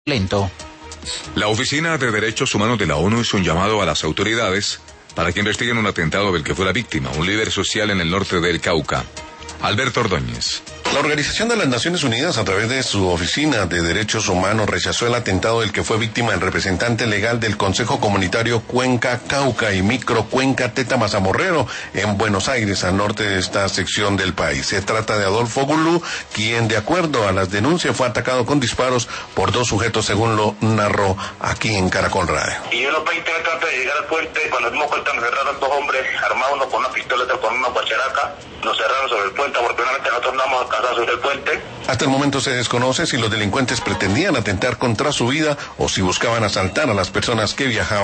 lento. La Oficina de Derechos Humanos de la ONU hizo un llamado a las autoridades para que investiguen un atentado del que fue la víctima, un líder social en el norte del Cauca. Alberto Ordóñez. La Organización de las Naciones Unidas, a través de su Oficina de Derechos Humanos, rechazó el atentado del que fue víctima el representante legal del Consejo Comunitario Cuenca Cauca y Microcuenca Teta Mazamorrero en Buenos Aires, al norte de esta sección del país. Se trata de Adolfo Gulú, quien, de acuerdo a las denuncias, fue atacado con disparos por dos sujetos, según lo narró aquí en Caracol Radio. Y unos 20 metros antes de llegar al puente, cuando dimos cuenta, nos cerraron dos hombres armados, uno con una pistola, otro con una guacharaca. Nos cerraron sobre el puente. Afortunadamente nosotros no hemos alcanzado sobre el puente. Hasta el momento se desconoce si los delincuentes pretendían atentar contra su vida o si buscaban asaltar a las personas que viajaban